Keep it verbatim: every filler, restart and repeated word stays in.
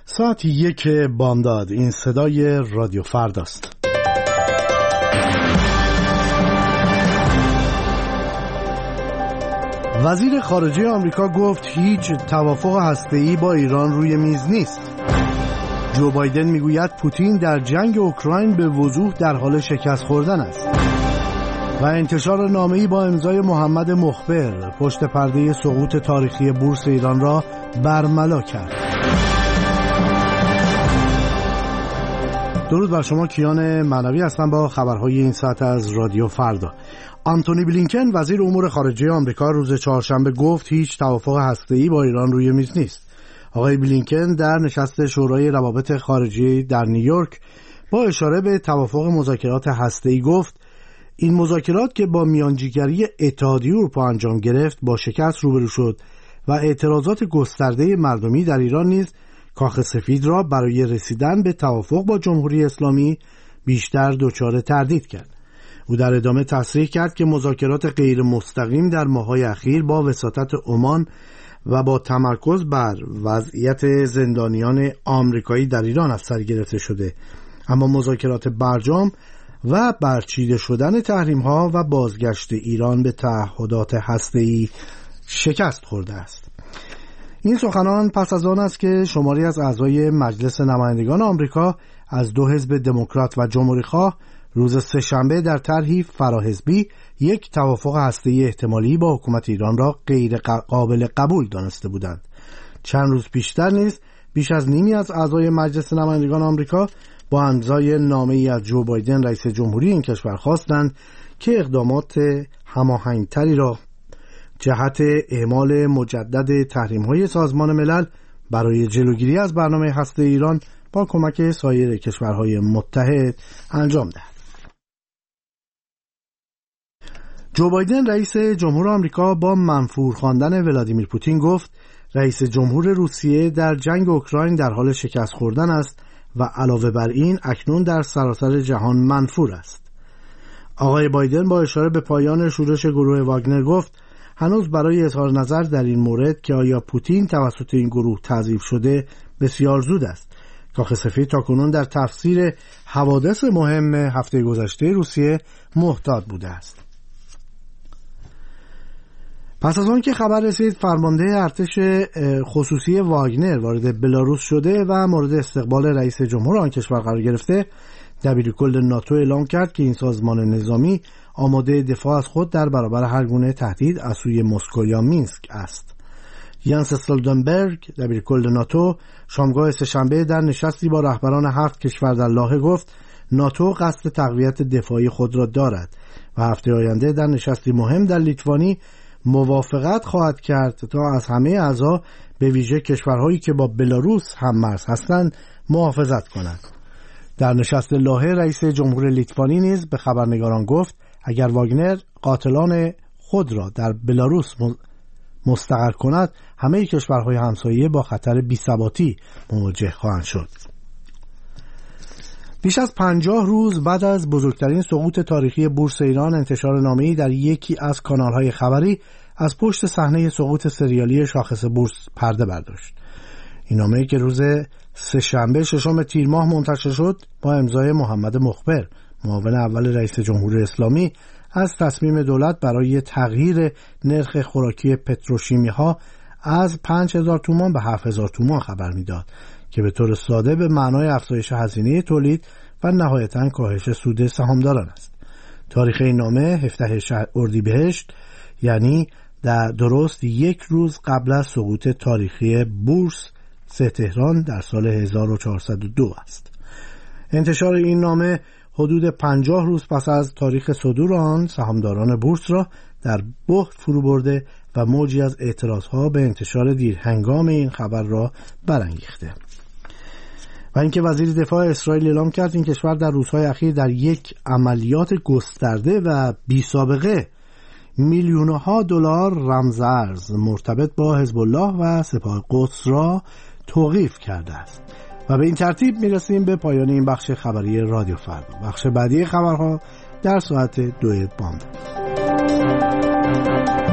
ساعت یک بامداد. این صدای رادیو فرداست. وزیر خارجه آمریکا گفت هیچ توافق هسته‌ای با ایران روی میز نیست. جو بایدن میگوید پوتین در جنگ اوکراین به وضوح در حال شکست خوردن است. و انتشار نامه‌ای با امضای محمد مخبر پشت پرده سقوط تاریخی بورس ایران را برملا کرد. درود بر شما، کیان معنوی هستم با خبرهای این ساعت از رادیو فردا. آنتونی بلینکن وزیر امور خارجه آمریکا روز چهارشنبه گفت هیچ توافق هسته‌ای با ایران روی میز نیست. آقای بلینکن در نشست شورای روابط خارجی در نیویورک با اشاره به توافق مذاکرات هسته‌ای گفت این مذاکرات که با میانجیگری اتحادیه اروپا انجام گرفت با شکست روبرو شد و اعتراضات گسترده مردمی در ایران نیز کاخ سفید را برای رسیدن به توافق با جمهوری اسلامی بیشتر دچار تردید کرد. او در ادامه تصریح کرد که مذاکرات غیر مستقیم در ماه‌های اخیر با وساطت عمان و با تمرکز بر وضعیت زندانیان آمریکایی در ایران از سر گرفته شده، اما مذاکرات برجام و برچیده شدن تحریم‌ها و بازگشت ایران به تعهدات هسته‌ای شکست خورده است. این سخنان پس از آن است که شماری از اعضای مجلس نمایندگان آمریکا از دو حزب دموکرات و جمهوری‌خواه روز سه‌شنبه در طرحی فراحزبی یک توافق هسته‌ای احتمالی با حکومت ایران را غیر قابل قبول دانسته بودند. چند روز پیشتر نیز بیش از نیمی از اعضای مجلس نمایندگان آمریکا با امضای نامه‌ای از جو بایدن رئیس جمهوری این کشور خواستند که اقدامات هماهنگتری را جهت اعمال مجدد تحریم‌های سازمان ملل برای جلوگیری از برنامه هسته ایران با کمک سایر کشورهای متحد انجام دهد. جو بایدن رئیس جمهور آمریکا با منفور خواندن ولادیمیر پوتین گفت رئیس جمهور روسیه در جنگ اوکراین در حال شکست خوردن است و علاوه بر این اکنون در سراسر جهان منفور است. آقای بایدن با اشاره به پایان شورش گروه واگنر گفت هنوز برای اظهار نظر در این مورد که آیا پوتین توسط این گروه تعذیب شده بسیار زود است. کاخ سفید تاکنون در تفسیر حوادث مهم هفته گذشته روسیه محتاط بوده است. پس از آن که خبر رسید فرمانده ارتش خصوصی واگنر وارد بلاروس شده و مورد استقبال رئیس جمهور آن کشور قرار گرفته، دبیرکل ناتو اعلام کرد که این سازمان نظامی آماده دفاع از خود در برابر هر گونه تهدید از سوی مسکو یا مینسک است. یانس استولتنبرگ دبیرکل ناتو شامگاه سه‌شنبه در نشستی با رهبران هفت کشور در لاهه گفت ناتو قصد تقویت دفاعی خود را دارد و هفته آینده در نشستی مهم در لیتوانی موافقت خواهد کرد تا از همه اعضا به ویژه کشورهایی که با بلاروس هم مرز هستند محافظت کنند. در نشست لاهه رئیس جمهور لیتوانی نیز به خبرنگاران گفت اگر واگنر قاتلان خود را در بلاروس مستقر کند همه کشورهای همسایه با خطر بی‌ثباتی مواجه خواهند شد. بیش از پنجاه روز بعد از بزرگترین سقوط تاریخی بورس ایران، انتشار نامه‌ای در یکی از کانال‌های خبری از پشت صحنه سقوط سریالی شاخص بورس پرده برداشت. این نامه‌ای که روز سه‌شنبه ششم تیر ماه منتشر شد با امضای محمد مخبر، معاون اول رئیس جمهوری اسلامی، از تصمیم دولت برای تغییر نرخ خوراکی پتروشیمی‌ها از پنج هزار تومان به هفت هزار تومان خبر می‌داد که به طور ساده به معنای افزایش هزینه تولید و نهایتاً کاهش سود سهامداران است. تاریخ این نامه هفدهم اردیبهشت، یعنی در درست یک روز قبل از سقوط تاریخی بورس سه تهران در سال هزار و چهارصد و دو است. انتشار این نامه حدود پنجاه روز پس از تاریخ صدور آن سهامداران بورس را در بحت فرو برده و موجی از اعتراضها به انتشار دیر هنگام این خبر را برانگیخته. و اینکه وزیر دفاع اسرائیل اعلام کرد این کشور در روزهای اخیر در یک عملیات گسترده و بی سابقه میلیونها دلار رمزارز مرتبط با حزب الله و سپاه قدس را توقیف کرده است. و به این ترتیب میرسیم به پایان این بخش خبری رادیو فردا. بخش بعدی خبرها در ساعت دو بامداد.